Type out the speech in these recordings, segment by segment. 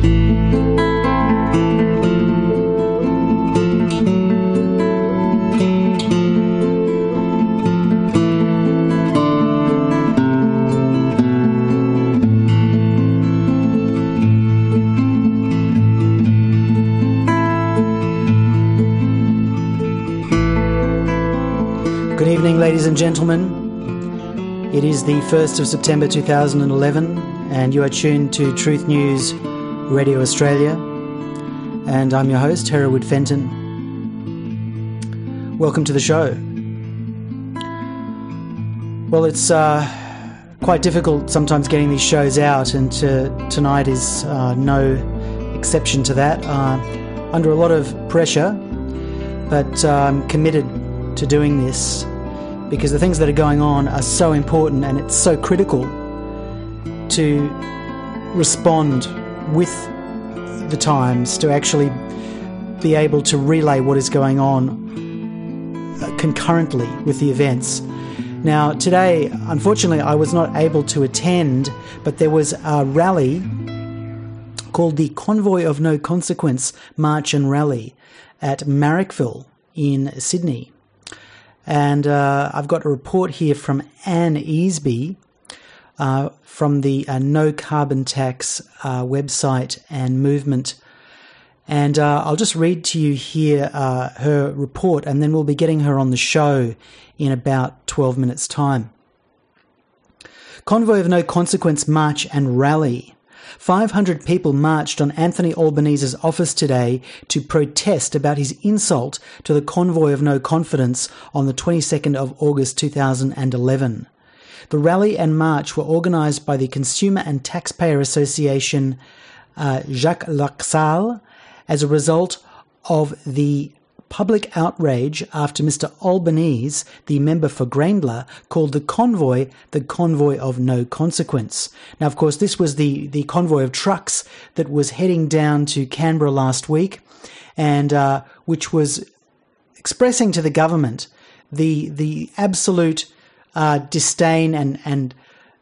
Good evening, ladies and gentlemen. It is the 1st of September 2011 and you are tuned to Truth News Radio Australia, and I'm your host, Hereward Fenton. Welcome to the show. Well, it's quite difficult sometimes getting these shows out, and tonight is no exception to that. Under a lot of pressure, but I'm committed to doing this because the things that are going on are so important, and it's so critical to respond with the times, to actually be able to relay what is going on concurrently with the events. Now, today, unfortunately, I was not able to attend, but there was a rally called the Convoy of No Consequence March and Rally at Marrickville in Sydney. And I've got a report here from Anne Easby from the No Carbon Tax website and movement. And I'll just read to you here her report, and then we'll be getting her on the show in about 12 minutes' time. Convoy of No Consequence March and Rally. 500 people marched on Anthony Albanese's office today to protest about his insult to the Convoy of No Confidence on the 22nd of August 2011. The rally and march were organised by the Consumer and Taxpayer Association Jacques Laxale as a result of the public outrage after Mr. Albanese, the member for Grayndler, called the Convoy of No Consequence. Now, of course, this was the convoy of trucks that was heading down to Canberra last week, and which was expressing to the government the absolute disdain and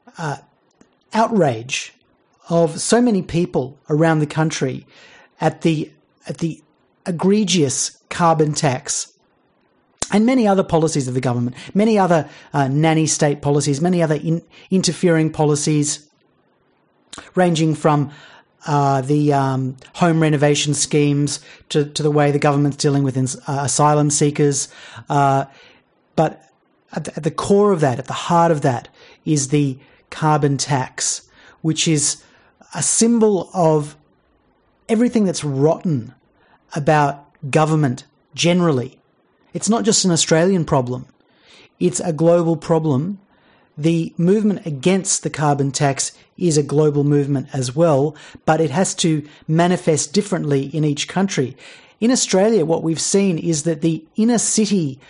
outrage of so many people around the country at the egregious carbon tax and many other policies of the government, many other nanny state policies, many other interfering policies, ranging from the home renovation schemes to the way the government's dealing with asylum seekers. But at the core of that, at the heart of that, is the carbon tax, which is a symbol of everything that's rotten about government generally. It's not just an Australian problem. It's a global problem. The movement against the carbon tax is a global movement as well, but it has to manifest differently in each country. In Australia, what we've seen is that the inner city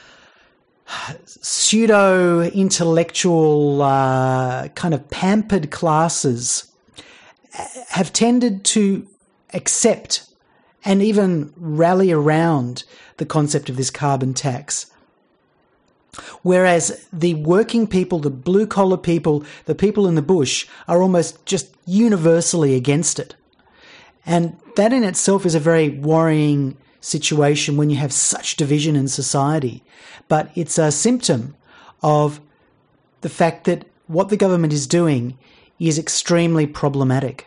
pseudo-intellectual kind of pampered classes have tended to accept and even rally around the concept of this carbon tax. Whereas the working people, the blue-collar people, the people in the bush are almost just universally against it. And that in itself is a very worrying situation when you have such division in society. But it's a symptom of the fact that what the government is doing is extremely problematic.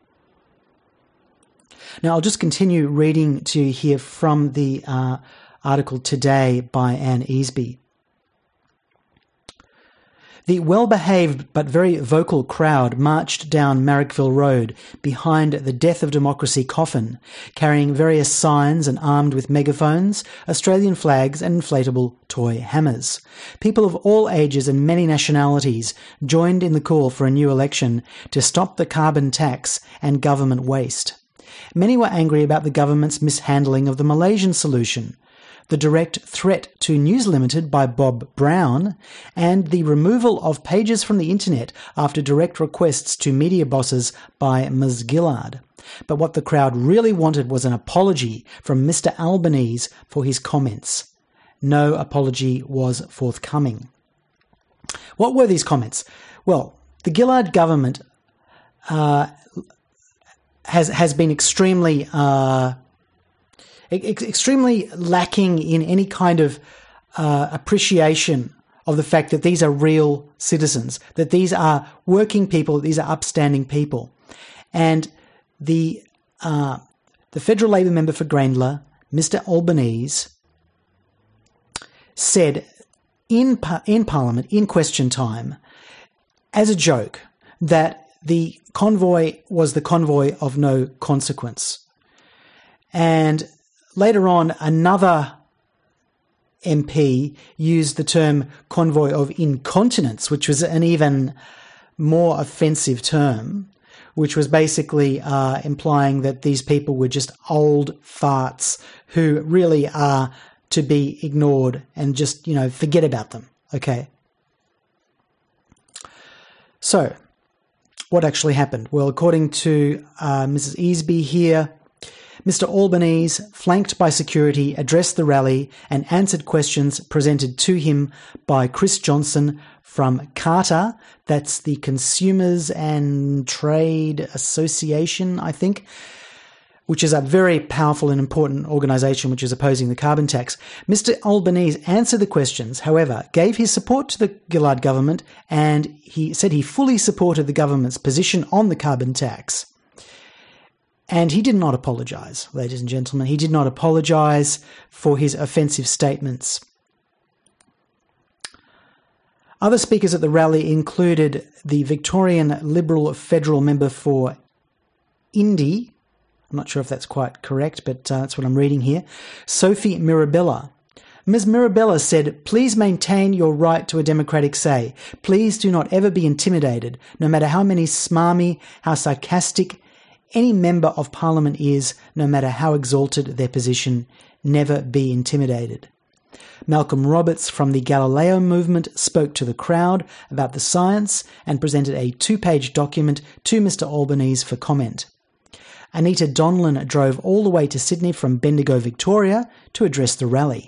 Now, I'll just continue reading to you here from the article today by Anne Easby. The well-behaved but very vocal crowd marched down Marrickville Road behind the Death of Democracy coffin, carrying various signs and armed with megaphones, Australian flags and inflatable toy hammers. People of all ages and many nationalities joined in the call for a new election to stop the carbon tax and government waste. Many were angry about the government's mishandling of the Malaysian solution, the direct threat to News Limited by Bob Brown, and the removal of pages from the internet after direct requests to media bosses by Ms. Gillard. But what the crowd really wanted was an apology from Mr. Albanese for his comments. No apology was forthcoming. What were these comments? Well, the Gillard government had has been extremely extremely lacking in any kind of appreciation of the fact that these are real citizens, that these are working people, these are upstanding people. And the federal Labor member for Grayndler, Mr. Albanese, said in Parliament, in question time, as a joke, that the convoy was the convoy of no consequence. And later on, another MP used the term convoy of incontinence, which was an even more offensive term, which was basically implying that these people were just old farts who really are to be ignored and just, forget about them. Okay. So, what actually happened? Well, according to Mrs. Easby here, Mr. Albanese, flanked by security, addressed the rally and answered questions presented to him by Chris Johnson from CARTA, that's the Consumers and Trade Association, I think, which is a very powerful and important organisation which is opposing the carbon tax. Mr. Albanese answered the questions, however, gave his support to the Gillard government, and he said he fully supported the government's position on the carbon tax. And he did not apologise, ladies and gentlemen. He did not apologise for his offensive statements. Other speakers at the rally included the Victorian Liberal federal member for Indy. I'm not sure if that's quite correct, but that's what I'm reading here. Sophie Mirabella. Ms. Mirabella said, "Please maintain your right to a democratic say. Please do not ever be intimidated, no matter how many smarmy, how sarcastic any member of Parliament is, no matter how exalted their position. Never be intimidated." Malcolm Roberts from the Galileo movement spoke to the crowd about the science and presented a 2-page document to Mr. Albanese for comment. Anita Donlan drove all the way to Sydney from Bendigo, Victoria, to address the rally.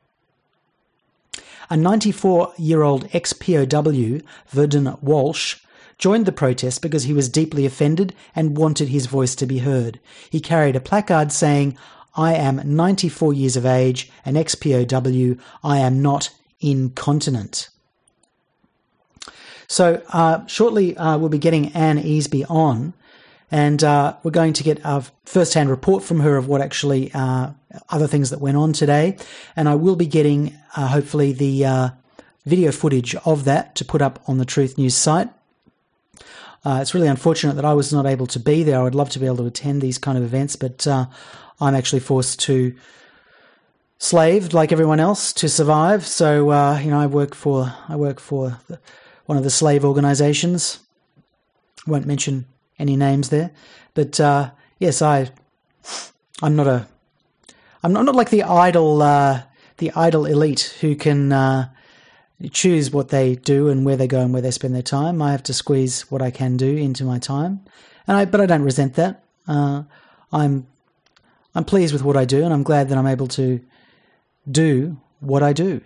A 94-year-old ex-POW, Verdun Walsh, joined the protest because he was deeply offended and wanted his voice to be heard. He carried a placard saying, "I am 94 years of age, an ex-POW, I am not incontinent." So shortly we'll be getting Anne Easby on, and we're going to get a first-hand report from her of what actually other things that went on today. And I will be getting, hopefully, the video footage of that to put up on the Truth News site. It's really unfortunate that I was not able to be there. I would love to be able to attend these kind of events, but I'm actually forced to slave, like everyone else, to survive. So, I work for one of the slave organisations. Won't mention any names there, but yes, I'm not like the idle elite who can choose what they do and where they go and where they spend their time. I have to squeeze what I can do into my time, but I don't resent that. I'm pleased with what I do, and I'm glad that I'm able to do what I do.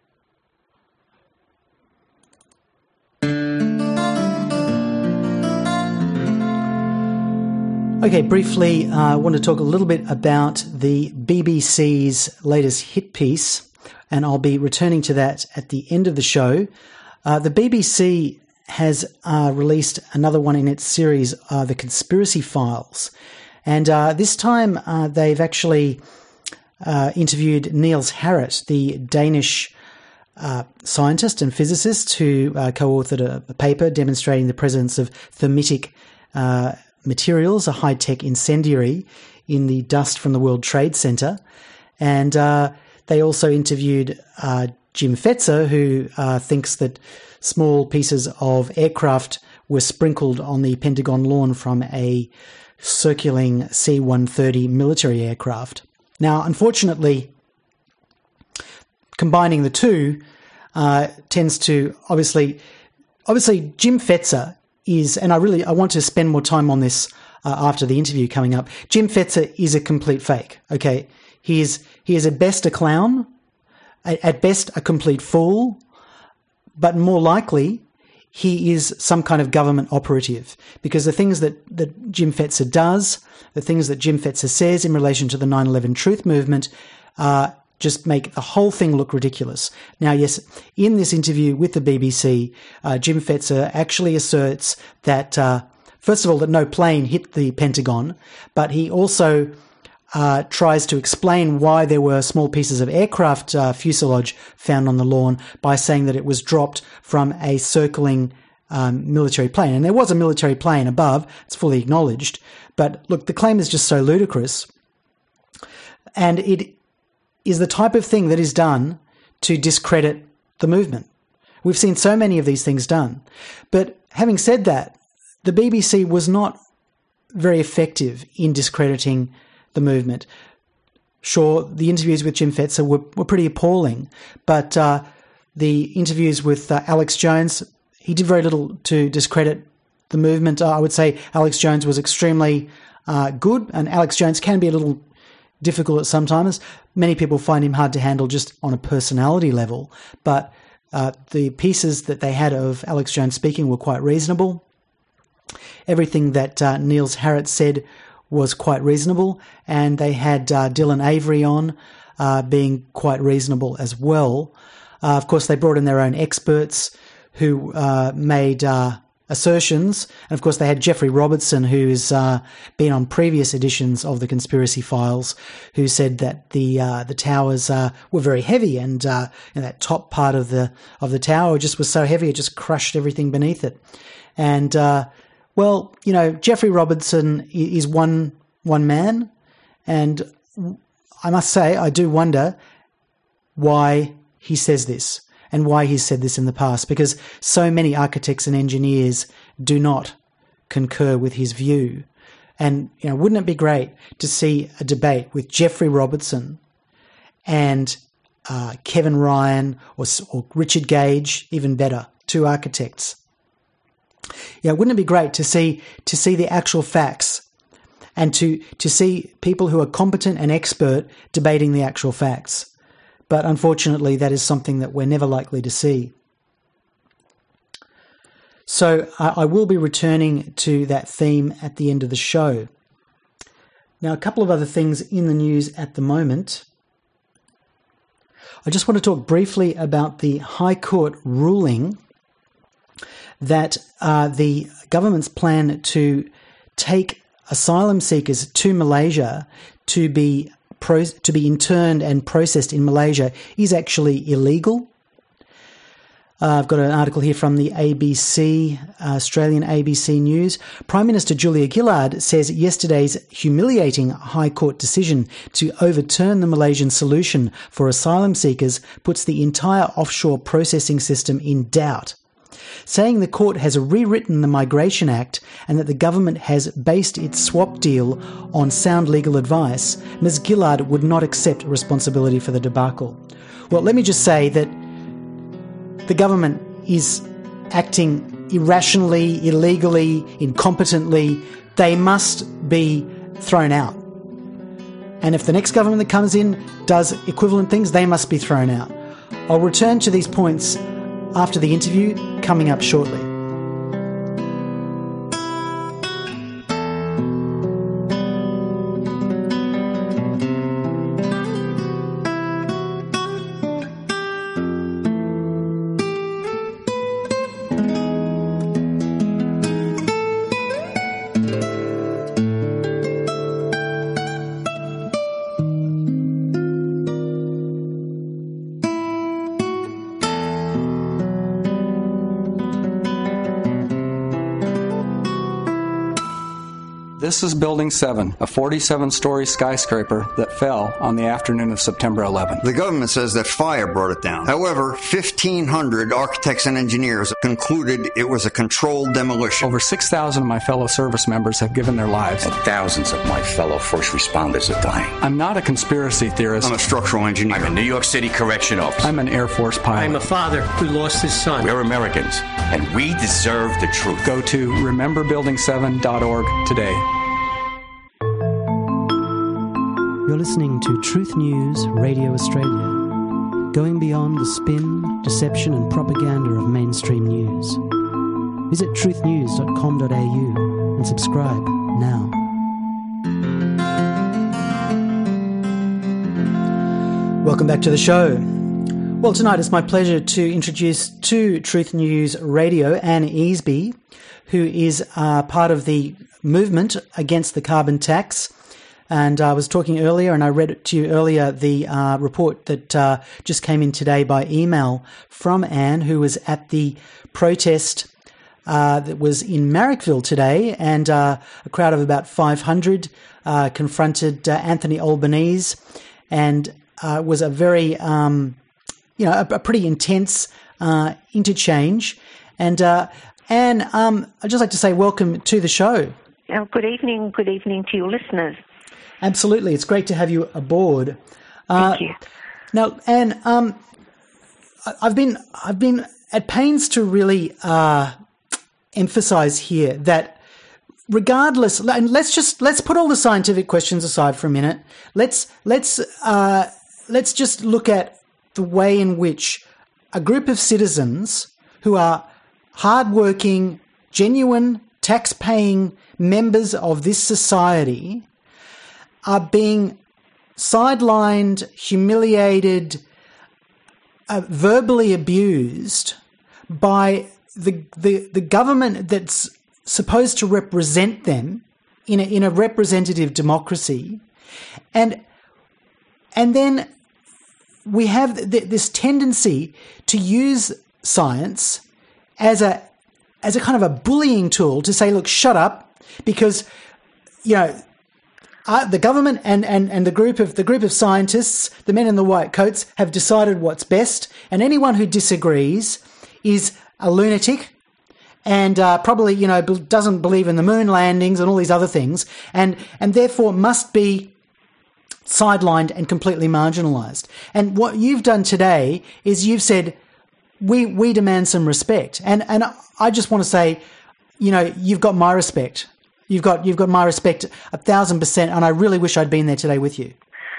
Okay, briefly, I want to talk a little bit about the BBC's latest hit piece, and I'll be returning to that at the end of the show. The BBC has released another one in its series, The Conspiracy Files. And this time they've actually interviewed Niels Harrit, the Danish scientist and physicist who co-authored a paper demonstrating the presence of thermitic materials, a high-tech incendiary, in the dust from the World Trade Center. And they also interviewed Jim Fetzer, who thinks that small pieces of aircraft were sprinkled on the Pentagon lawn from a circling C-130 military aircraft. Now, unfortunately, combining the two tends to obviously Jim Fetzer is, and I want to spend more time on this after the interview coming up. Jim Fetzer is a complete fake. Okay, he is at best a clown, at best a complete fool, but more likely he is some kind of government operative, because the things that Jim Fetzer does, the things that Jim Fetzer says in relation to the 9/11 Truth Movement, just make the whole thing look ridiculous. Now, yes, in this interview with the BBC, Jim Fetzer actually asserts that, first of all, that no plane hit the Pentagon, but he also tries to explain why there were small pieces of aircraft fuselage found on the lawn by saying that it was dropped from a circling military plane. And there was a military plane above, it's fully acknowledged. But look, the claim is just so ludicrous. And it is the type of thing that is done to discredit the movement. We've seen so many of these things done. But having said that, the BBC was not very effective in discrediting the movement. Sure, the interviews with Jim Fetzer were pretty appalling, but the interviews with Alex Jones, he did very little to discredit the movement. I would say Alex Jones was extremely good, and Alex Jones can be a little difficult at sometimes. Many people find him hard to handle just on a personality level, but the pieces that they had of Alex Jones speaking were quite reasonable. Everything that Niels Harrit said was quite reasonable, and they had Dylan Avery on, being quite reasonable as well. Of course, they brought in their own experts who made assertions, and of course they had Jeffrey Robertson, who's been on previous editions of the Conspiracy Files, who said that the towers were very heavy, and that top part of the tower just was so heavy it just crushed everything beneath it. And well, Jeffrey Robertson is one man, and I must say I do wonder why he says this and why he's said this in the past, because so many architects and engineers do not concur with his view. And wouldn't it be great to see a debate with Jeffrey Robertson and Kevin Ryan or Richard Gage, even better, two architects? Yeah, wouldn't it be great to see the actual facts, and to see people who are competent and expert debating the actual facts? But unfortunately, that is something that we're never likely to see. So I will be returning to that theme at the end of the show. Now, a couple of other things in the news at the moment. I just want to talk briefly about the High Court ruling that the government's plan to take asylum seekers to Malaysia to be interned and processed in Malaysia is actually illegal. I've got an article here from the ABC, Australian ABC News. Prime Minister Julia Gillard says yesterday's humiliating High Court decision to overturn the Malaysian solution for asylum seekers puts the entire offshore processing system in doubt, saying the court has rewritten the Migration Act and that the government has based its swap deal on sound legal advice. Ms. Gillard would not accept responsibility for the debacle. Well, let me just say that the government is acting irrationally, illegally, incompetently. They must be thrown out. And if the next government that comes in does equivalent things, they must be thrown out. I'll return to these points after the interview coming up shortly. This is Building 7, a 47-story skyscraper that fell on the afternoon of September 11th. The government says that fire brought it down. However, 1,500 architects and engineers concluded it was a controlled demolition. Over 6,000 of my fellow service members have given their lives. And thousands of my fellow first responders are dying. I'm not a conspiracy theorist. I'm a structural engineer. I'm a New York City correction officer. I'm an Air Force pilot. I'm a father who lost his son. We're Americans, and we deserve the truth. Go to rememberbuilding7.org today. You're listening to Truth News Radio Australia, going beyond the spin, deception and propaganda of mainstream news. Visit truthnews.com.au and subscribe now. Welcome back to the show. Well, tonight it's my pleasure to introduce to Truth News Radio Anne Easby, who is part of the movement against the carbon tax. And I was talking earlier, and I read to you earlier the report that just came in today by email from Anne, who was at the protest that was in Marrickville today, and a crowd of about 500 confronted Anthony Albanese, and was a very, a pretty intense interchange. And Anne, I'd just like to say welcome to the show. Oh, good evening to your listeners. Absolutely, it's great to have you aboard. Thank you. Now, Anne, I've been at pains to really emphasise here that regardless, and let's put all the scientific questions aside for a minute. Let's just look at the way in which a group of citizens who are hardworking, genuine, tax-paying members of this society are being sidelined, humiliated, verbally abused by the government that's supposed to represent them in a representative democracy, and then we have this tendency to use science as a kind of a bullying tool to say, look, shut up, because the government and the group of scientists, the men in the white coats, have decided what's best, and anyone who disagrees is a lunatic and probably doesn't believe in the moon landings and all these other things, and therefore must be sidelined and completely marginalised. And what you've done today is you've said we demand some respect, and I just want to say, you've got my respect. You've got my respect 1,000%, and I really wish I'd been there today with you.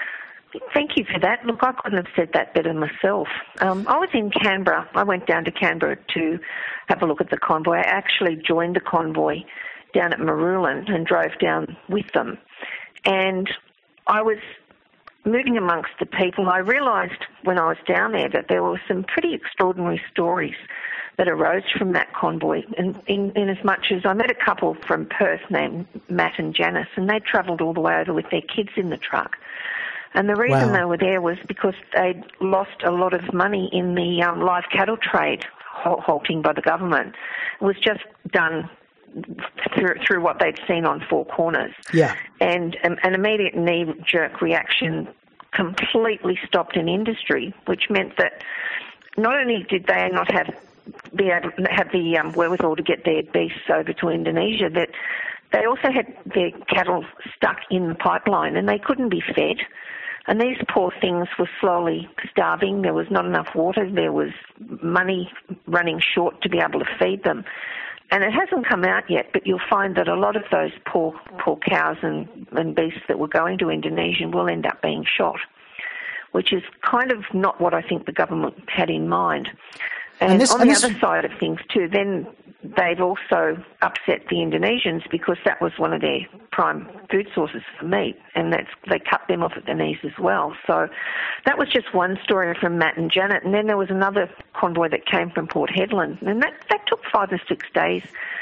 Thank you for that. Look, I couldn't have said that better myself. I was in Canberra. I went down to Canberra to have a look at the convoy. I actually joined the convoy down at Marulan and drove down with them. And I was moving amongst the people. I realised when I was down there that there were some pretty extraordinary stories that arose from that convoy, in as much as I met a couple from Perth named Matt and Janice, and they travelled all the way over with their kids in the truck. And the reason they were there was because they'd lost a lot of money in the live cattle trade halting by the government. It was just done through what they'd seen on Four Corners. Yeah. And an immediate knee-jerk reaction completely stopped an industry, which meant that not only did they not be able to have the wherewithal to get their beasts over to Indonesia, that they also had their cattle stuck in the pipeline and they couldn't be fed. And these poor things were slowly starving. There was not enough water. There was money running short to be able to feed them. And it hasn't come out yet, but you'll find that a lot of those poor cows and beasts that were going to Indonesia will end up being shot, which is kind of not what I think the government had in mind. And on the other side of things too, then they've also upset the Indonesians because that was one of their prime food sources for meat, and they cut them off at the knees as well. So that was just one story from Matt and Janet. And then there was another convoy that came from Port Hedland, and that took 5 or 6 days,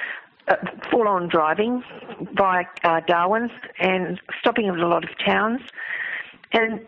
full-on driving by Darwin and stopping at a lot of towns. And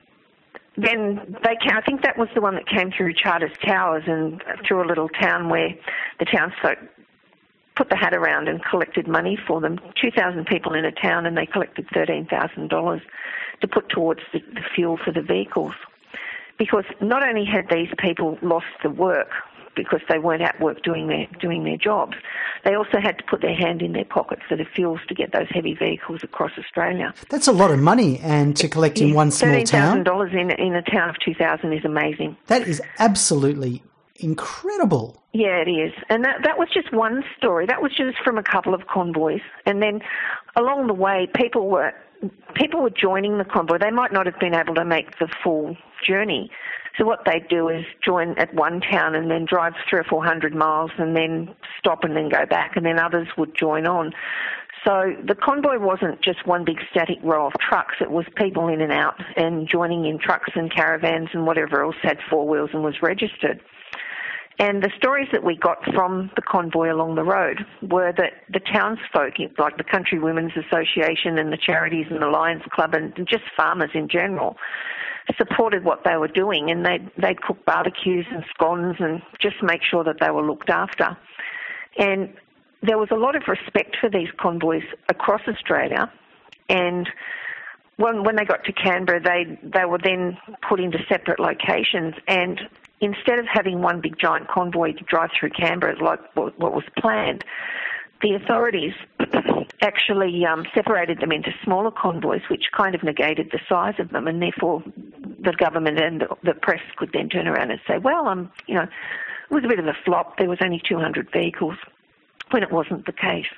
then I think that was the one that came through Charters Towers and through a little town where the townsfolk put the hat around and collected money for them. 2,000 people in a town, and they collected $13,000 to put towards the fuel for the vehicles. Because not only had these people lost the work because they weren't at work doing their jobs, they also had to put their hand in their pocket for the fuels to get those heavy vehicles across Australia. That's a lot of money, and to collect in one small town. $13,000 in a town of 2,000 is amazing. That is absolutely incredible. Yeah, it is. And that was just one story. That was just from a couple of convoys. And then along the way, people were joining the convoy. They might not have been able to make the full journey. So what they'd do is join at one town and then drive 300 or 400 miles and then stop and then go back, and then others would join on. So the convoy wasn't just one big static row of trucks. It was people in and out and joining in trucks and caravans and whatever else had four wheels and was registered. And the stories that we got from the convoy along the road were that the townsfolk, like the Country Women's Association and the charities and the Lions Club and just farmers in general, supported what they were doing, and they'd cook barbecues and scones and just make sure that they were looked after. And there was a lot of respect for these convoys across Australia, and when they got to Canberra, they were then put into separate locations, and instead of having one big giant convoy to drive through Canberra like what was planned, the authorities actually separated them into smaller convoys, which kind of negated the size of them, and therefore the government and the press could then turn around and say, well, it was a bit of a flop. There was only 200 vehicles, when it wasn't the case.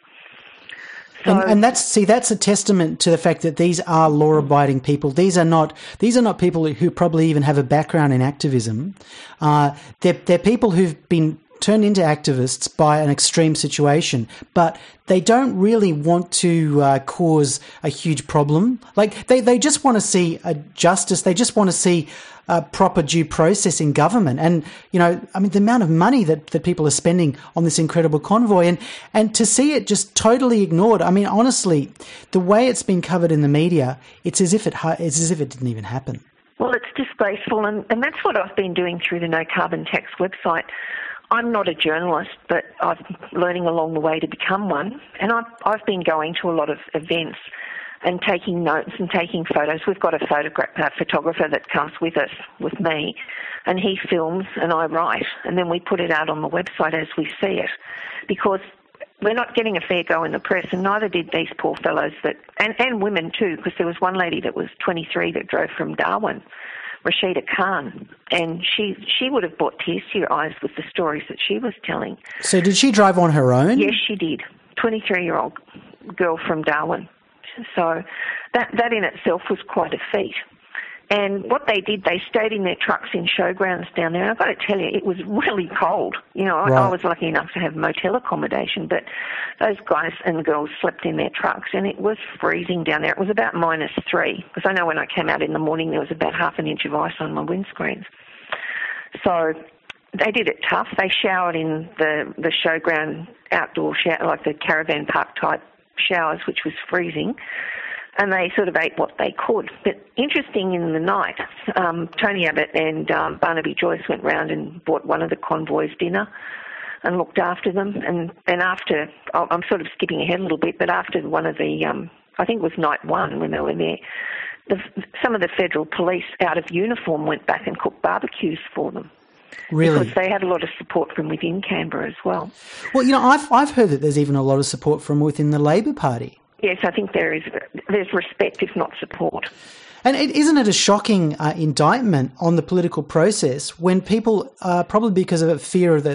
So, and that's a testament to the fact that these are law-abiding people. These are not people who probably even have a background in activism. They're people who've been turned into activists by an extreme situation, but they don't really want to cause a huge problem. Like they just want to see a justice. They just want to see a proper due process in government. And, the amount of money that people are spending on this incredible convoy and to see it just totally ignored. I mean, honestly, the way it's been covered in the media, it's as if it didn't even happen. Well, it's disgraceful, and that's what I've been doing through the No Carbon Tax website. I'm not a journalist, but I'm learning along the way to become one, and I've been going to a lot of events and taking notes and taking photos. We've got a photographer that comes with us, with me, and he films and I write, and then we put it out on the website as we see it, because we're not getting a fair go in the press, and neither did these poor fellows and women too, because there was one lady that was 23 that drove from Darwin, Rashida Khan, and she would have brought tears to your eyes with the stories that she was telling. So did she drive on her own? Yes, she did. 23-year-old girl from Darwin. So that in itself was quite a feat. And what they did, they stayed in their trucks in showgrounds down there. And I've got to tell you, it was really cold. Right. I was lucky enough to have motel accommodation, but those guys and girls slept in their trucks, and it was freezing down there. It was about -3, because I know when I came out in the morning, there was about half an inch of ice on my windscreens. So they did it tough. They showered in the showground outdoor shower, like the caravan park type showers, which was freezing. And they sort of ate what they could. But interesting, in the night, Tony Abbott and Barnaby Joyce went round and bought one of the convoys dinner and looked after them. And after, I'm sort of skipping ahead a little bit, but after one of the, I think it was night one when they were there, some of the federal police out of uniform went back and cooked barbecues for them. Really? Because they had a lot of support from within Canberra as well. Well, I've heard that there's even a lot of support from within the Labor Party. Yes, I think there's respect, if not support. And isn't it a shocking indictment on the political process when people, probably because of a fear of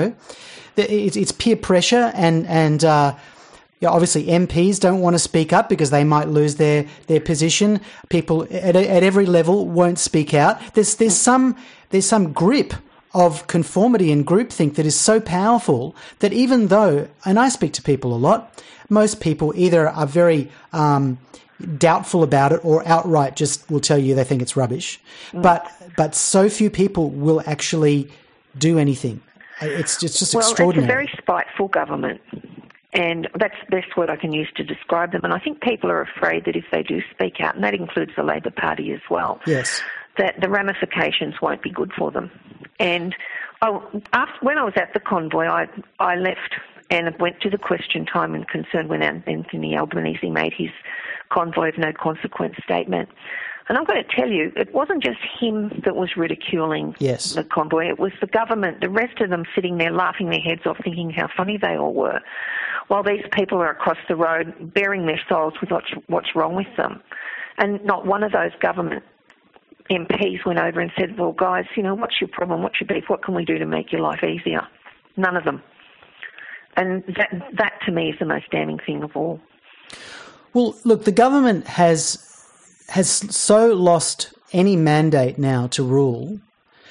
it's peer pressure and obviously MPs don't want to speak up because they might lose their position. People at every level won't speak out. There's some grip of conformity and groupthink that is so powerful that even though, and I speak to people a lot, most people either are very doubtful about it or outright just will tell you they think it's rubbish. But so few people will actually do anything. It's just extraordinary. It's a very spiteful government, and that's the best word I can use to describe them. And I think people are afraid that if they do speak out, and that includes the Labor Party as well, yes, that the ramifications won't be good for them. And when I was at the convoy, I left and went to the question time and concern when Anthony Albanese made his convoy of no consequence statement. And I'm going to tell you, it wasn't just him that was ridiculing the convoy. It was the government, the rest of them sitting there laughing their heads off, thinking how funny they all were, while these people are across the road bearing their souls with what's wrong with them. And not one of those government MPs went over and said, well, guys, what's your problem? What's your beef? What can we do to make your life easier? None of them. And that to me is the most damning thing of all. Well, look, the government has so lost any mandate now to rule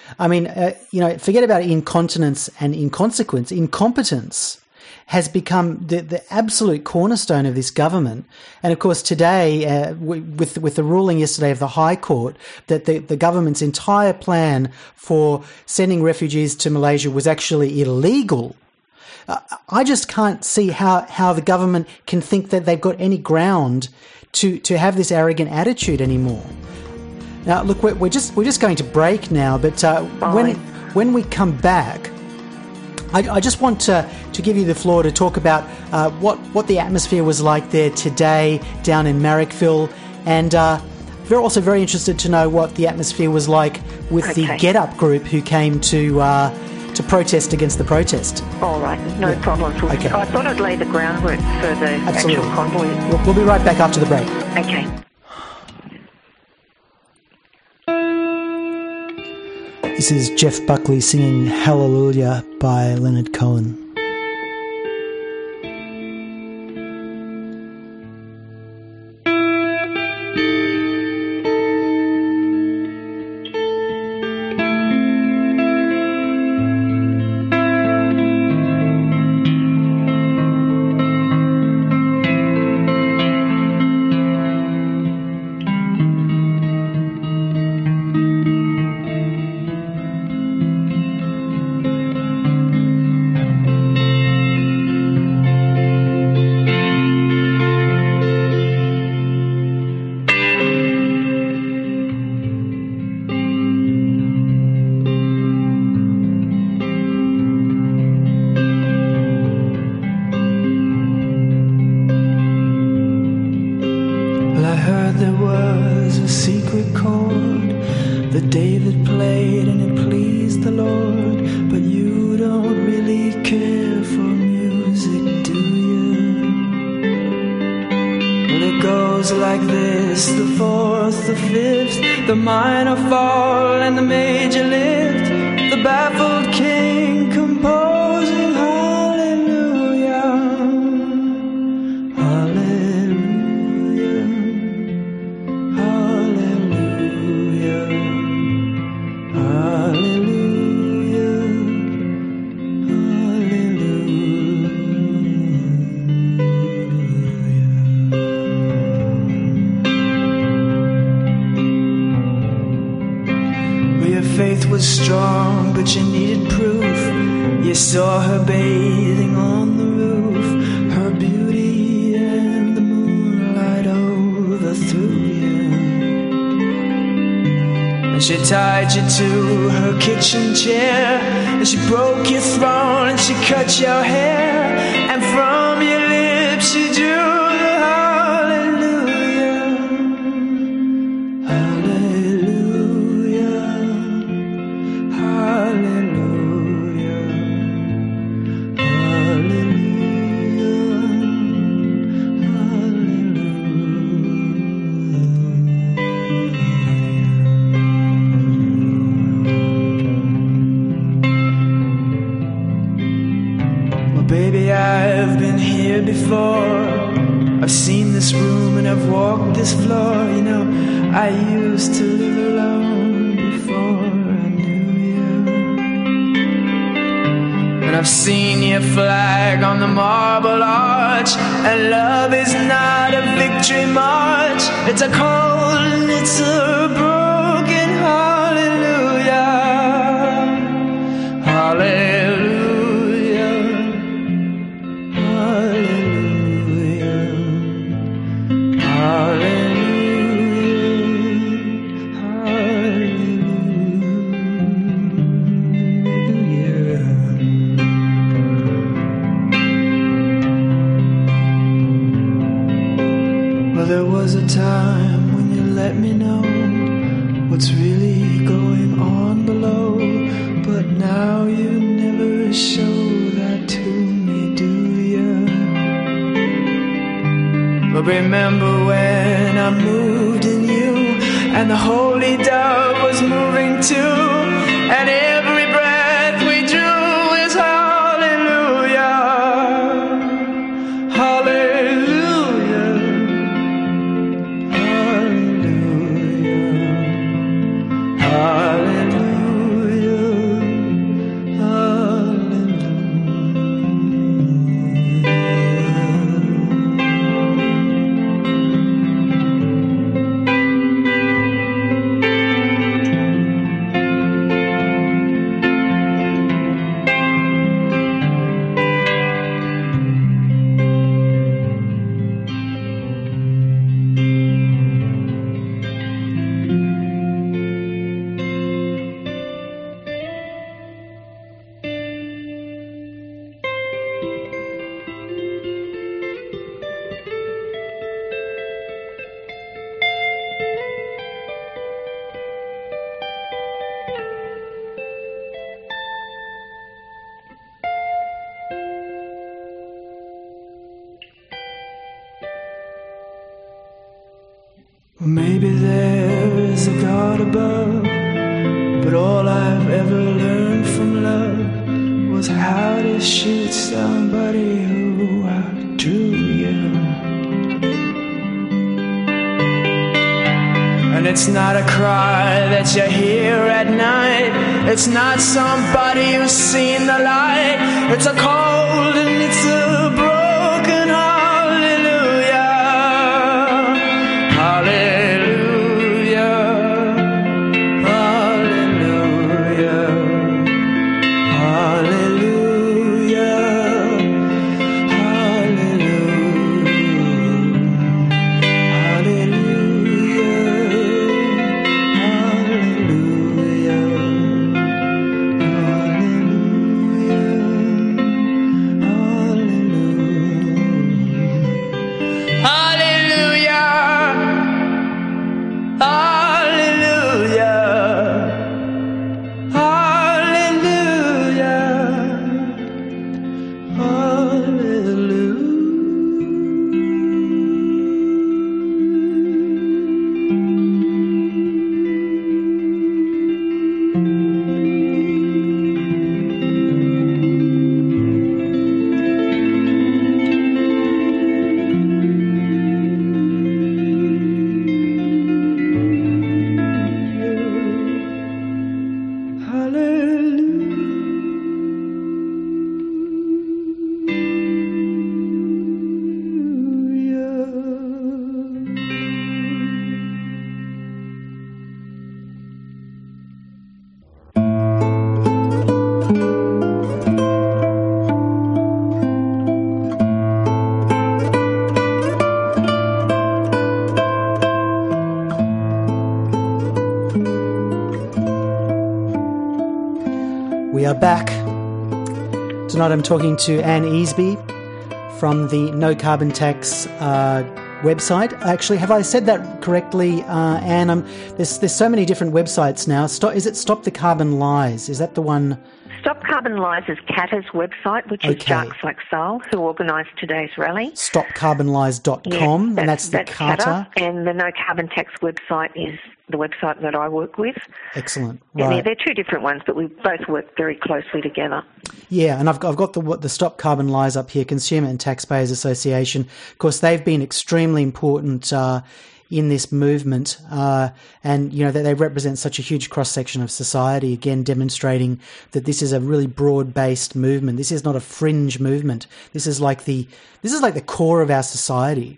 I mean, forget about incontinence and inconsequence. Incompetence has become the absolute cornerstone of this government. And of course, today, with the ruling yesterday of the High Court that the government's entire plan for sending refugees to Malaysia was actually illegal, I just can't see how the government can think that they've got any ground to have this arrogant attitude anymore. Now, look, we're just going to break now, but when we come back, I just want to give you the floor to talk about what the atmosphere was like there today down in Marrickville, and we're also very interested to know what the atmosphere was like with the Get Up group who came to protest against the protest. All right, no problems. Okay. I thought I'd lay the groundwork for the actual convoy. We'll be right back after the break. Okay. This is Jeff Buckley singing Hallelujah by Leonard Cohen. She tied you to her kitchen chair, and she broke your throne, and she cut your hair, and from your lips she drew the hallelujah, hallelujah, hallelujah, Baby, I've been here before. I've seen this room and I've walked this floor. You know, I used to live alone before I knew you. And I've seen your flag on the marble arch. And love is not a victory march. It's a cold and it's a broken hallelujah. Hallelujah. There was a time when you let me know what's really going on below, but now you never show that to me, do you? But remember when I moved in you, and the holy dove was moving too, and every breath we drew is hallelujah, hallelujah. Hallelujah. Well, maybe there is a God above, but all I've ever learned from love was how to shoot somebody who outdrew you. And it's not a cry that you hear at night. It's not somebody who's seen the light. It's a cold and it's a broken hallelujah. Hallelujah. Hallelujah. Hallelujah. We are back. Tonight I'm talking to Anne Easby from the No Carbon Tax website. Actually, have I said that correctly, Anne? There's so many different websites now. Is it Stop the Carbon Lies? Is that the one? Stop Carbon Lies is Kata's website, which is Dark Like Soul, who organised today's rally. StopCarbonLies.com, yes, and that's the Kata. And the No Carbon Tax website is the website that I work with. Excellent. Right. Right. They're two different ones, but we both work very closely together. Yeah, and I've got the Stop Carbon Lies up here, Consumer and Taxpayers Association. Of course, they've been extremely important in this movement, and you know they represent such a huge cross section of society. Again, demonstrating that this is a really broad-based movement. This is not a fringe movement. This is like the core of our society.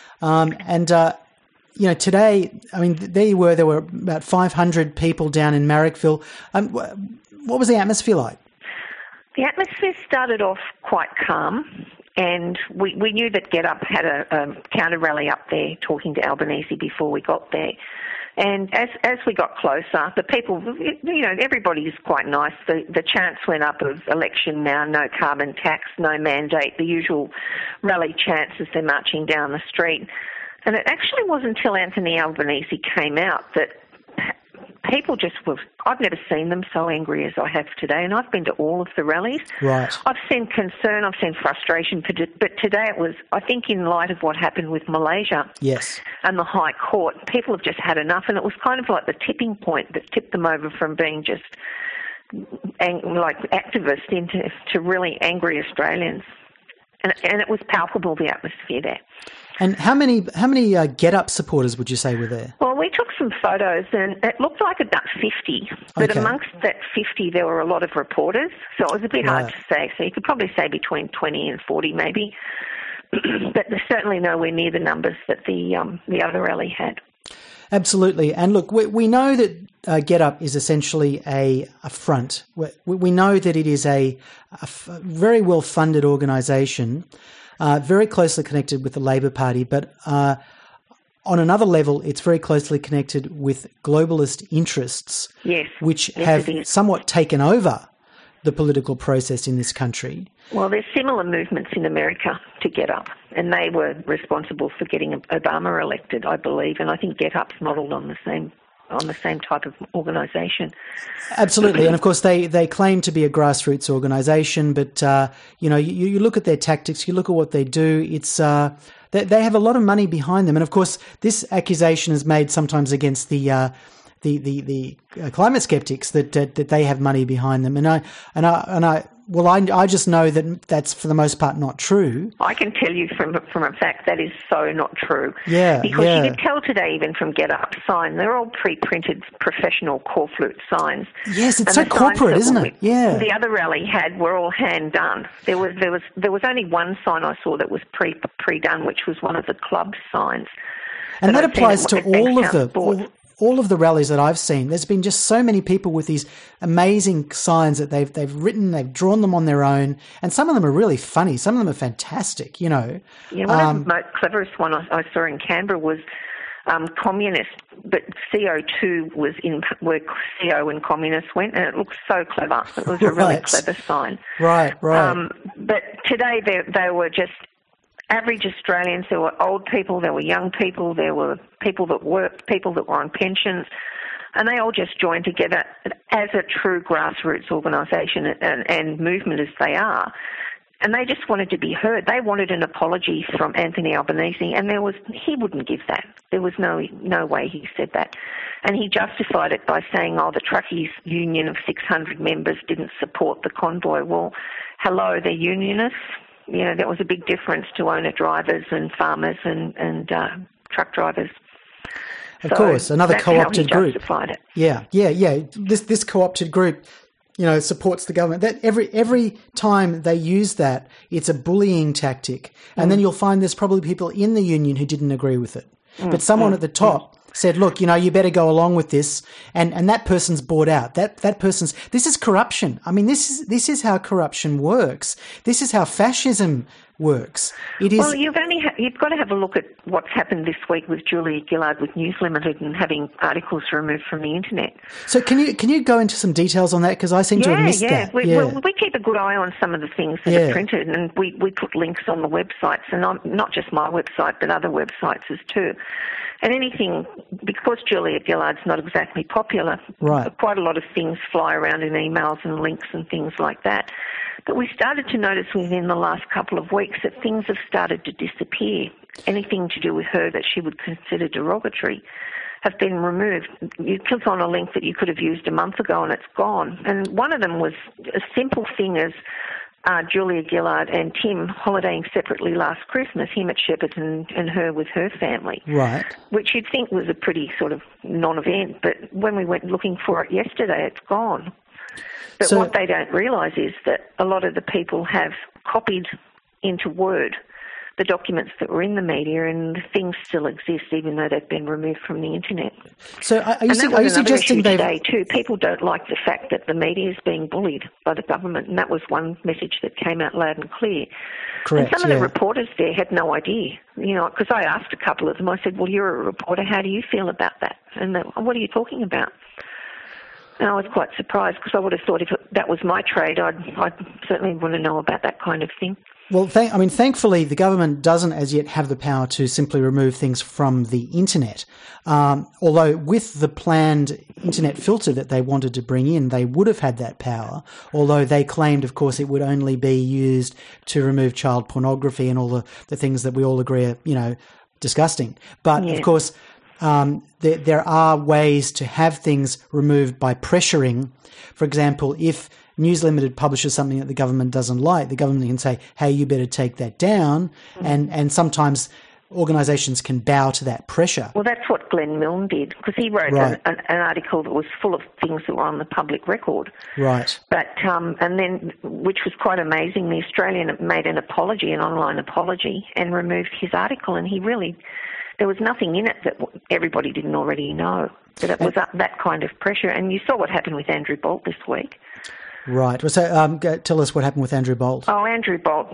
You know, today, I mean, there were about 500 people down in Marrickville. What was the atmosphere like? The atmosphere started off quite calm, and we knew that Get Up had a counter rally up there talking to Albanese before we got there. And as we got closer, the people, you know, everybody is quite nice. The chants went up of election now, no carbon tax, no mandate, the usual rally chants as they're marching down the street. And it actually wasn't until Anthony Albanese came out that people just were... I've never seen them so angry as I have today, and I've been to all of the rallies. Right. I've seen concern, I've seen frustration, but today it was, I think in light of what happened with Malaysia Yes. and the High Court, people have just had enough, and it was kind of like the tipping point that tipped them over from being just like activists into really angry Australians. And it was palpable, the atmosphere there. And how many Get Up supporters would you say were there? Well, we took some photos and it looked like about 50. But Okay. amongst that 50, there were a lot of reporters. So it was a bit hard to say. So you could probably say between 20 and 40 maybe. But there's certainly nowhere near the numbers that the other rally had. Absolutely. And look, we know that Get Up is essentially a front. We know that it is a very well-funded organisation, very closely connected with the Labor Party, but on another level, it's very closely connected with globalist interests, which have somewhat taken over the political process in this country. Well, there's similar movements in America to Get Up, and they were responsible for getting Obama elected, I believe, and I think Get Up's modelled on the on the same type of organisation. Absolutely, and of course they claim to be a grassroots organisation, but you look at their tactics, you look at what they do. It's they have a lot of money behind them, and of course this accusation is made sometimes against the climate skeptics that they have money behind them, I just know that that's for the most part not true. I can tell you from a fact that is so not true. Yeah, because you can tell today even from Get Up sign, they're all pre-printed professional corflute signs. Yes, it's so corporate, isn't it? Yeah. The other rally were all hand done. There was only one sign I saw that was pre-done, which was one of the club signs. And that applies to all of the rallies that I've seen. There's been just so many people with these amazing signs that they've written, they've drawn them on their own, and some of them are really funny. Some of them are fantastic, you know. Yeah, one of the most cleverest one I saw in Canberra was communist, but CO2 was where CO and communist went, and it looked so clever. It was a really clever sign. Right. But today they were just average Australians. There were old people, there were young people, there were people that worked, people that were on pensions, and they all just joined together as a true grassroots organisation and movement as they are. And they just wanted to be heard. They wanted an apology from Anthony Albanese, and he wouldn't give that. There was no way he said that. And he justified it by saying, the truckies union of 600 members didn't support the convoy. Well, hello, they're unionists. You know, that was a big difference to owner-drivers and farmers and truck drivers. Of course, another co-opted group. Justified it. Yeah. This co-opted group, supports the government. That every time they use that, it's a bullying tactic. And then you'll find there's probably people in the union who didn't agree with it. But someone at the top said, look, you better go along with this, and that person's bought out. This is corruption. I mean, this is how corruption works. This is how fascism works. It is. Well, you've got to have a look at what's happened this week with Julia Gillard with News Limited and having articles removed from the internet. So can you go into some details on that, because I seem to have missed that. We keep a good eye on some of the things that are printed, and we put links on the websites, and not just my website but other websites as too. And anything, because Julia Gillard's not exactly popular, quite a lot of things fly around in emails and links and things like that. But we started to notice within the last couple of weeks that things have started to disappear. Anything to do with her that she would consider derogatory have been removed. You click on a link that you could have used a month ago and it's gone. And one of them was a simple thing as Julia Gillard and Tim holidaying separately last Christmas, him at Shepparton and her with her family. Right. Which you'd think was a pretty sort of non-event, but when we went looking for it yesterday, it's gone. But what they don't realise is that a lot of the people have copied into Word the documents that were in the media, and the things still exist even though they've been removed from the internet. So are you suggesting today too? People don't like the fact that the media is being bullied by the government, and that was one message that came out loud and clear. Correct. And some of the reporters there had no idea, because I asked a couple of them. I said, "Well, you're a reporter. How do you feel about that?" And they, "What are you talking about?" And I was quite surprised, because I would have thought if that was my trade, I'd certainly want to know about that kind of thing. Well, thankfully, the government doesn't as yet have the power to simply remove things from the internet. Although with the planned internet filter that they wanted to bring in, they would have had that power. Although they claimed, of course, it would only be used to remove child pornography and all the things that we all agree are, disgusting. But of course, there are ways to have things removed by pressuring. For example, if News Limited publishes something that the government doesn't like, the government can say, hey, you better take that down. And sometimes organisations can bow to that pressure. Well, that's what Glenn Milne did, because he wrote an article that was full of things that were on the public record. Right. But, and then, which was quite amazing, the Australian made an apology, an online apology, and removed his article, and there was nothing in it that everybody didn't already know. But it was that kind of pressure. And you saw what happened with Andrew Bolt this week. Right. So tell us what happened with Andrew Bolt. Oh, Andrew Bolt.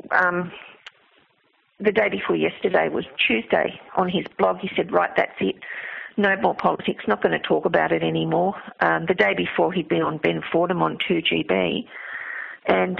The day before yesterday was Tuesday. On his blog, he said, right, that's it. No more politics. Not going to talk about it anymore. The day before, he'd been on Ben Fordham on 2GB. And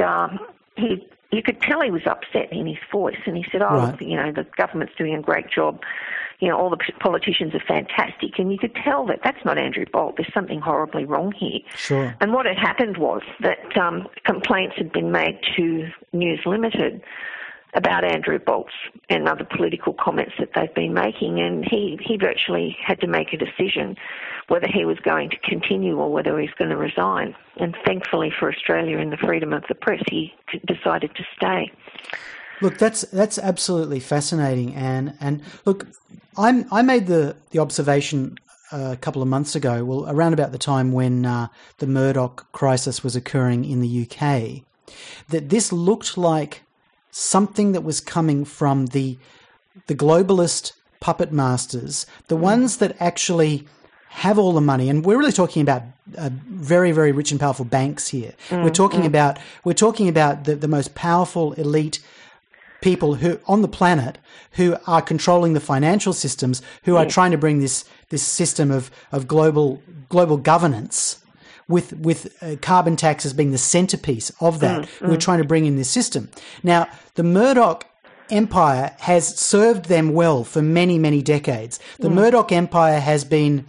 you could tell he was upset in his voice. And he said, the government's doing a great job, all the politicians are fantastic, and you could tell that that's not Andrew Bolt. There's something horribly wrong here. Sure. And what had happened was that complaints had been made to News Limited about Andrew Bolt's and other political comments that they've been making, and he virtually had to make a decision whether he was going to continue or whether he was going to resign. And thankfully for Australia and the freedom of the press, he decided to stay. Look, that's absolutely fascinating, Anne. And look, I made the observation a couple of months ago, well, around about the time when the Murdoch crisis was occurring in the UK, that this looked like something that was coming from the globalist puppet masters, the ones that actually have all the money, and we're really talking about very, very rich and powerful banks here. We're talking about the most powerful elite people who on the planet who are controlling the financial systems, who are trying to bring this system of global governance with carbon tax as being the centerpiece of that. We're trying to bring in this system. Now, the Murdoch empire has served them well for many, many decades. The Murdoch empire has been,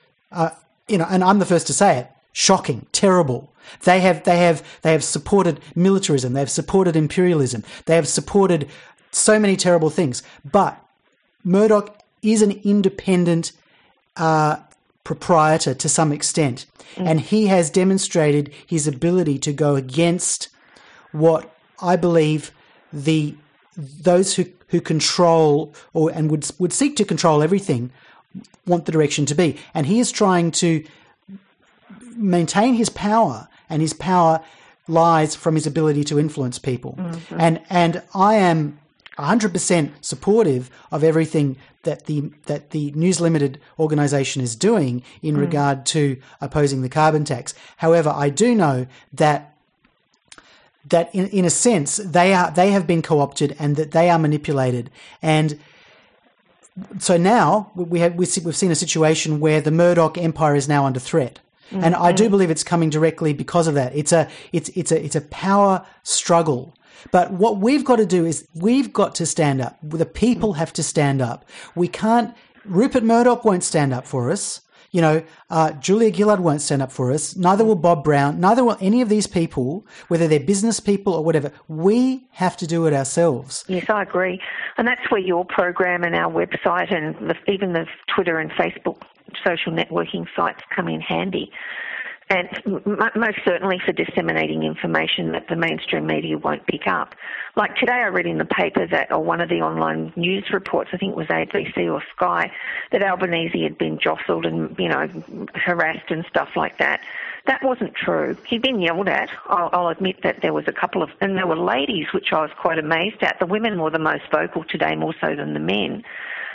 and I'm the first to say it, shocking, terrible. They have supported militarism. They have supported imperialism. They have supported so many terrible things. But Murdoch is an independent proprietor to some extent, and he has demonstrated his ability to go against what I believe those who control and would seek to control everything want the direction to be. And he is trying to maintain his power, and his power lies from his ability to influence people. And I am 100% supportive of everything that the News Limited organisation is doing in regard to opposing the carbon tax. However, I do know that in a sense they have been co-opted and that they are manipulated. And so now we've seen a situation where the Murdoch empire is now under threat. And I do believe it's coming directly because of that. It's a power struggle. But what we've got to do is we've got to stand up. The people have to stand up. We can't. Rupert Murdoch won't stand up for us. Julia Gillard won't stand up for us. Neither will Bob Brown. Neither will any of these people, whether they're business people or whatever. We have to do it ourselves. Yes, I agree. And that's where your program and our website and even the Twitter and Facebook social networking sites come in handy. And most certainly for disseminating information that the mainstream media won't pick up. Like today I read in the paper or one of the online news reports, I think it was ABC or Sky, that Albanese had been jostled and, harassed and stuff like that. That wasn't true. He'd been yelled at. I'll admit that there was a couple of, and there were ladies, which I was quite amazed at. The women were the most vocal today, more so than the men.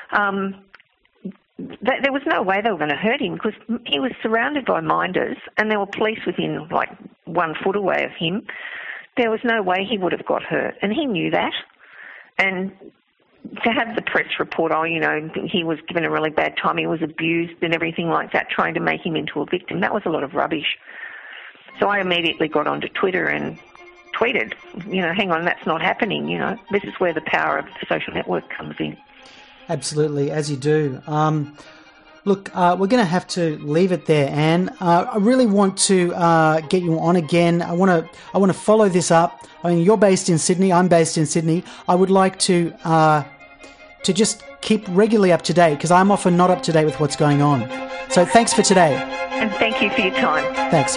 There was no way they were going to hurt him because he was surrounded by minders and there were police within 1 foot away of him. There was no way he would have got hurt, and he knew that. And to have the press report, he was given a really bad time, he was abused and everything like that, trying to make him into a victim, that was a lot of rubbish. So I immediately got onto Twitter and tweeted, hang on, that's not happening, This is where the power of the social network comes in. Absolutely, as you do. Look, we're going to have to leave it there, Anne. I really want to get you on again. I want to follow this up. I mean, you're based in Sydney. I'm based in Sydney. I would like to just keep regularly up to date because I'm often not up to date with what's going on. So thanks for today. And thank you for your time. Thanks.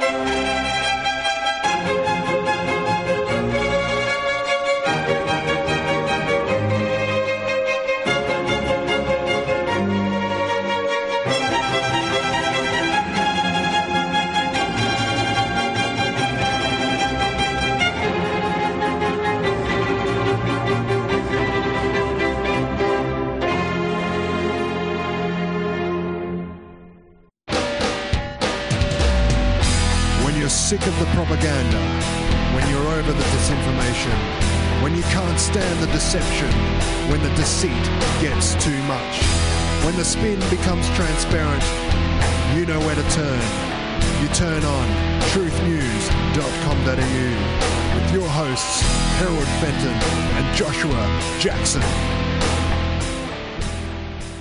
Sick of the propaganda, when you're over the disinformation, when you can't stand the deception, when the deceit gets too much, when the spin becomes transparent, you know where to turn. You turn on truthnews.com.au with your hosts Harold Fenton and Joshua Jackson.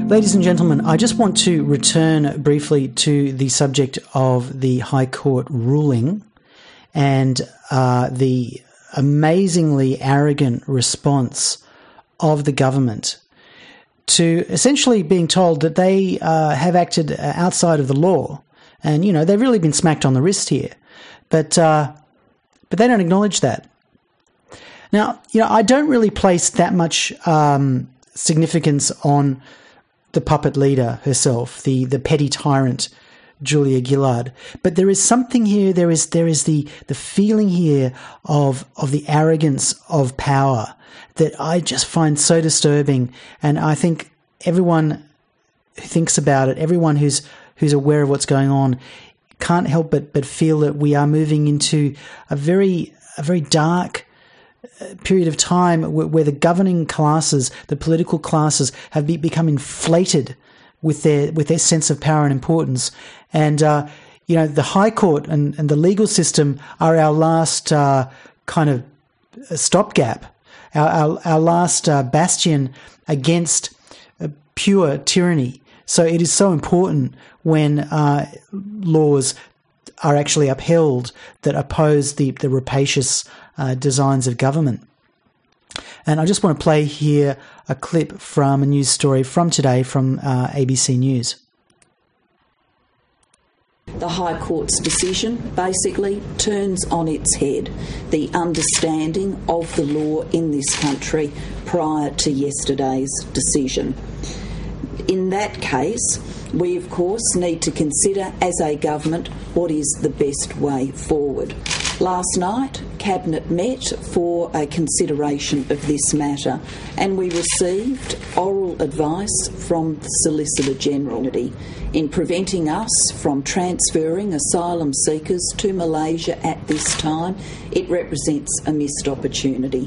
Ladies and gentlemen, I just want to return briefly to the subject of the High Court ruling and the amazingly arrogant response of the government to essentially being told that they have acted outside of the law. And, you know, they've really been smacked on the wrist here. But they don't acknowledge that. Now, you know, I don't really place that much significance on the puppet leader herself, the petty tyrant, Julia Gillard. But there is something here, there is the feeling here of the arrogance of power that I just find so disturbing. And I think everyone who thinks about it, everyone who's aware of what's going on, can't help but feel that we are moving into a very dark period of time where the governing classes, the political classes, have become inflated with their sense of power and importance. And you know, the High Court and the legal system are our last kind of stopgap, our last bastion against pure tyranny. So it is so important when laws are actually upheld that oppose the rapacious designs of government. And I just want to play here a clip from a news story from today from ABC News. The High Court's decision basically turns on its head the understanding of the law in this country prior to yesterday's decision. In that case, we of course need to consider as a government what is the best way forward. Last night, Cabinet met for a consideration of this matter, and we received oral advice from the Solicitor General in preventing us from transferring asylum seekers to Malaysia at this time. It represents a missed opportunity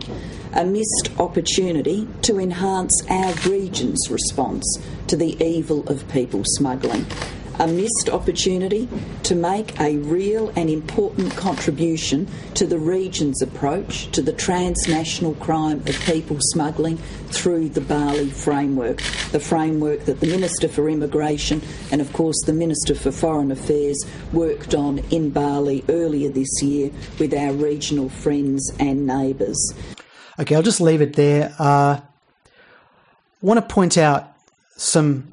to enhance our region's response to the evil of people smuggling. A missed opportunity to make a real and important contribution to the region's approach to the transnational crime of people smuggling through the Bali framework, the framework that the Minister for Immigration and, of course, the Minister for Foreign Affairs worked on in Bali earlier this year with our regional friends and neighbours. Okay, I'll just leave it there. I want to point out some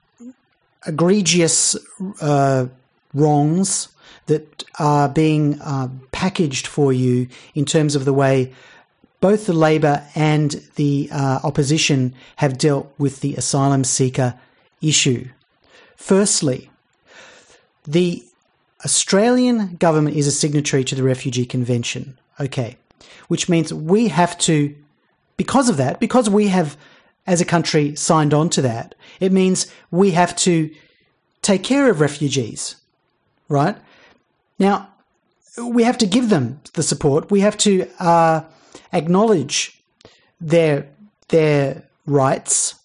egregious wrongs that are being packaged for you in terms of the way both the Labor and the opposition have dealt with the asylum seeker issue. Firstly, the Australian government is a signatory to the Refugee Convention, okay, which means we have to, because of that, because we have as a country signed on to that, it means we have to take care of refugees, right? Now, we have to give them the support. We have to acknowledge their rights.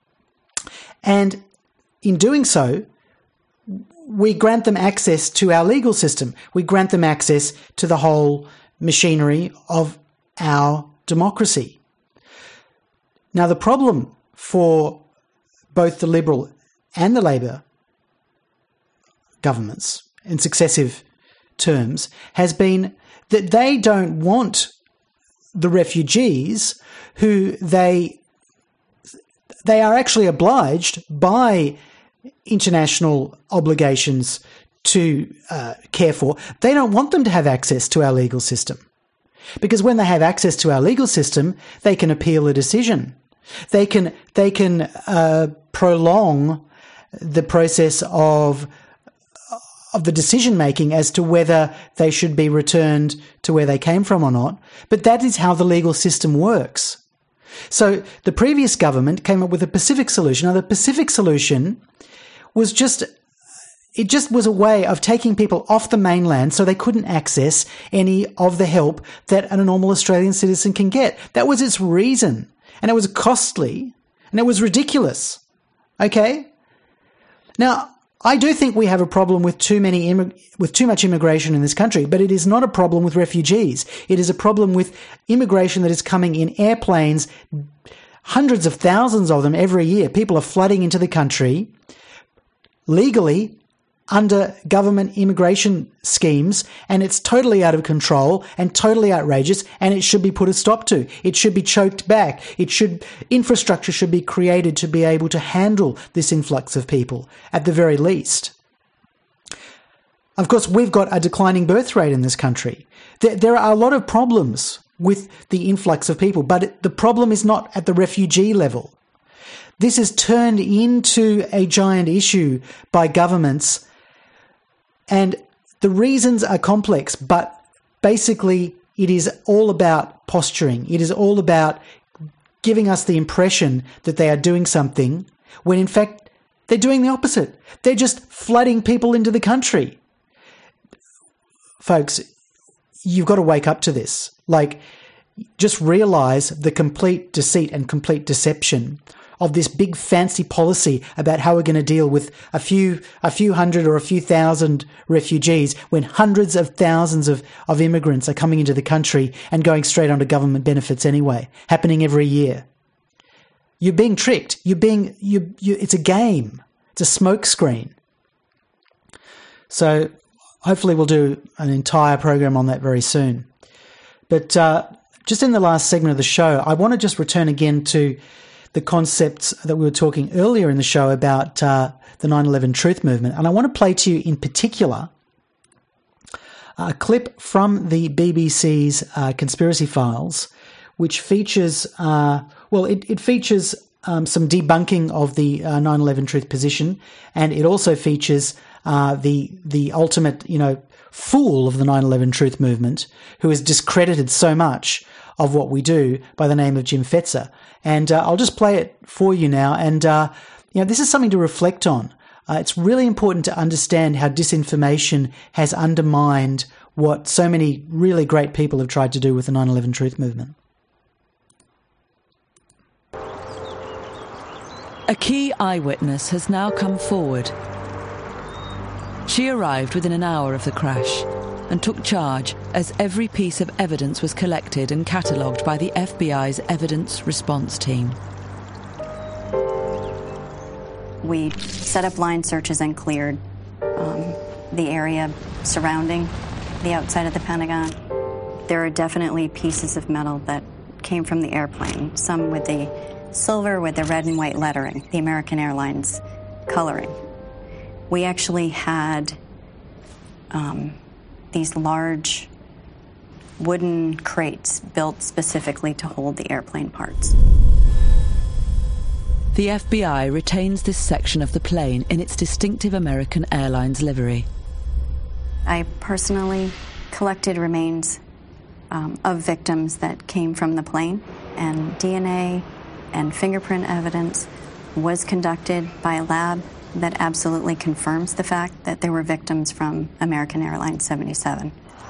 And in doing so, we grant them access to our legal system. We grant them access to the whole machinery of our democracy. Now, the problem for both the Liberal and the Labor governments in successive terms has been that they don't want the refugees who they are actually obliged by international obligations to care for. They don't want them to have access to our legal system. Because when they have access to our legal system, they can appeal a decision. They can prolong the process of the decision making as to whether they should be returned to where they came from or not. But that is how the legal system works. So the previous government came up with a Pacific solution. Now, the Pacific solution was just was a way of taking people off the mainland so they couldn't access any of the help that a normal Australian citizen can get. That was its reason. And it was costly and it was ridiculous. Okay? Now, I do think we have a problem with too much immigration in this country, but it is not a problem with refugees. It is a problem with immigration that is coming in airplanes hundreds of thousands of them every year. People are flooding into the country legally under government immigration schemes, and it's totally out of control and totally outrageous, and it should be put a stop to. It should be choked back. Infrastructure should be created to be able to handle this influx of people at the very least. Of course, we've got a declining birth rate in this country. There are a lot of problems with the influx of people, but the problem is not at the refugee level. This is turned into a giant issue by governments, and the reasons are complex, but basically it is all about posturing. It is all about giving us the impression that they are doing something when in fact they're doing the opposite. They're just flooding people into the country. Folks, you've got to wake up to this. Just realise the complete deceit and complete deception of this big fancy policy about how we're going to deal with a few hundred or a few thousand refugees when hundreds of thousands of immigrants are coming into the country and going straight onto government benefits anyway, happening every year. You're being tricked. It's a game. It's a smokescreen. So hopefully we'll do an entire program on that very soon. But just in the last segment of the show, I want to just return again to the concepts that we were talking earlier in the show about the 9/11 Truth Movement. And I want to play to you in particular a clip from the BBC's Conspiracy Files, which features, it features some debunking of the 9/11 Truth position, and it also features the ultimate, fool of the 9/11 Truth Movement, who has discredited so much of what we do, by the name of Jim Fetzer. And I'll just play it for you now. And, this is something to reflect on. It's really important to understand how disinformation has undermined what so many really great people have tried to do with the 9/11 Truth Movement. A key eyewitness has now come forward. She arrived within an hour of the crash and took charge as every piece of evidence was collected and catalogued by the FBI's Evidence Response Team. We set up line searches and cleared the area surrounding the outside of the Pentagon. There are definitely pieces of metal that came from the airplane, some with the silver with the red and white lettering, the American Airlines coloring. We actually had these large wooden crates built specifically to hold the airplane parts. The FBI retains this section of the plane in its distinctive American Airlines livery. I personally collected remains of victims that came from the plane, and DNA and fingerprint evidence was conducted by a lab that absolutely confirms the fact that there were victims from American Airlines 77.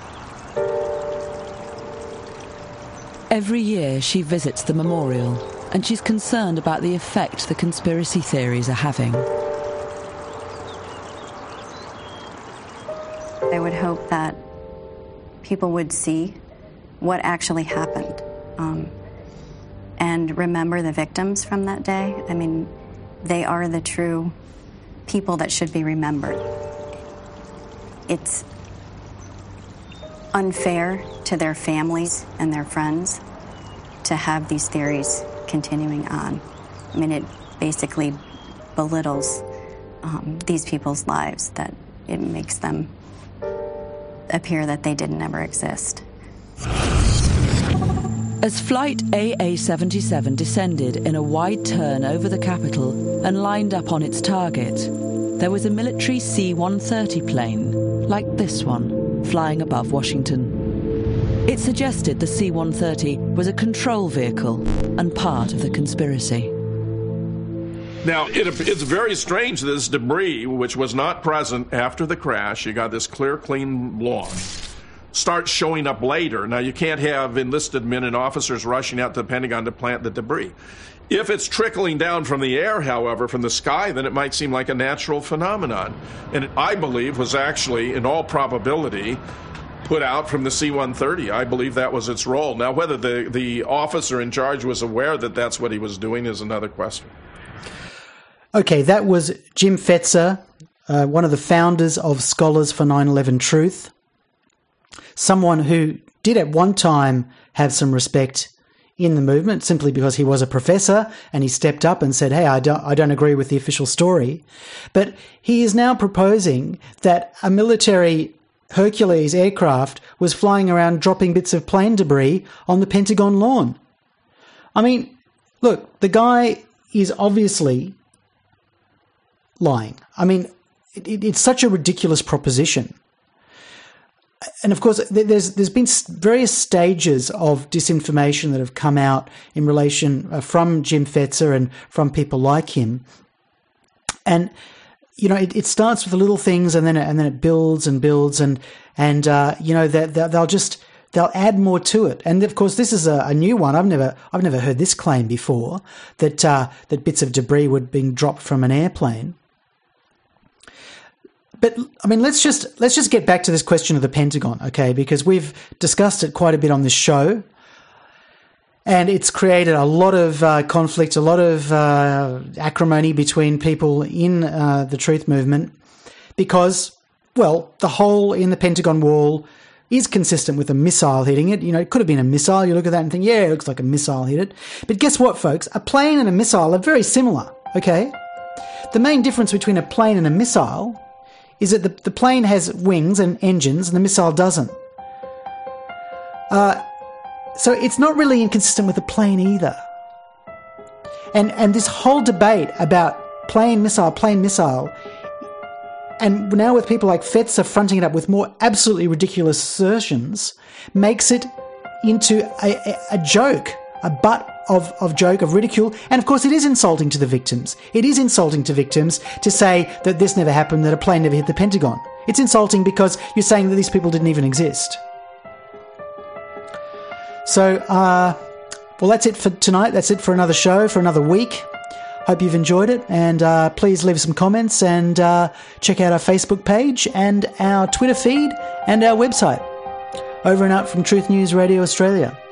Every year she visits the memorial, and she's concerned about the effect the conspiracy theories are having. I would hope that people would see what actually happened and remember the victims from that day. I mean, they are the true people that should be remembered. It's unfair to their families and their friends to have these theories continuing on. I mean, it basically belittles these people's lives, that it makes them appear that they didn't ever exist. As Flight AA-77 descended in a wide turn over the Capitol and lined up on its target, there was a military C-130 plane, like this one, flying above Washington. It suggested the C-130 was a control vehicle and part of the conspiracy. Now, it's very strange, this debris, which was not present after the crash, you got this clear, clean lawn, starts showing up later. Now, you can't have enlisted men and officers rushing out to the Pentagon to plant the debris. If it's trickling down from the air, however, from the sky, then it might seem like a natural phenomenon. And it, I believe, was actually, in all probability, put out from the C-130. I believe that was its role. Now, whether the officer in charge was aware that that's what he was doing is another question. Okay, that was Jim Fetzer, one of the founders of Scholars for 9/11 Truth, someone who did at one time have some respect in the movement simply because he was a professor and he stepped up and said, hey, I don't agree with the official story. But he is now proposing that a military Hercules aircraft was flying around dropping bits of plane debris on the Pentagon lawn. I mean, look, the guy is obviously lying. I mean, it's such a ridiculous proposition. And of course, there's been various stages of disinformation that have come out in relation from Jim Fetzer and from people like him. And you know, it starts with the little things, and then it builds and builds, and you know, they'll add more to it. And of course, this is a new one. I've never heard this claim before, that bits of debris were being dropped from an airplane. But I mean, let's just get back to this question of the Pentagon, okay? Because we've discussed it quite a bit on this show, and it's created a lot of conflict, a lot of acrimony between people in the truth movement, because, well, the hole in the Pentagon wall is consistent with a missile hitting it. You know, it could have been a missile. You look at that and think, yeah, it looks like a missile hit it. But guess what, folks? A plane and a missile are very similar, okay? The main difference between a plane and a missile is that the plane has wings and engines and the missile doesn't. So it's not really inconsistent with the plane either. And this whole debate about plane, missile, and now with people like Fetzer fronting it up with more absolutely ridiculous assertions, makes it into a joke, a butt of joke, of ridicule. And of course, it is insulting to the victims. It is insulting to victims to say that this never happened, that a plane never hit the Pentagon. It's insulting because you're saying that these people didn't even exist. So, well, that's it for tonight. That's it for another show, for another week. Hope you've enjoyed it, and please leave some comments and check out our Facebook page and our Twitter feed and our website. Over and out from Truth News Radio Australia.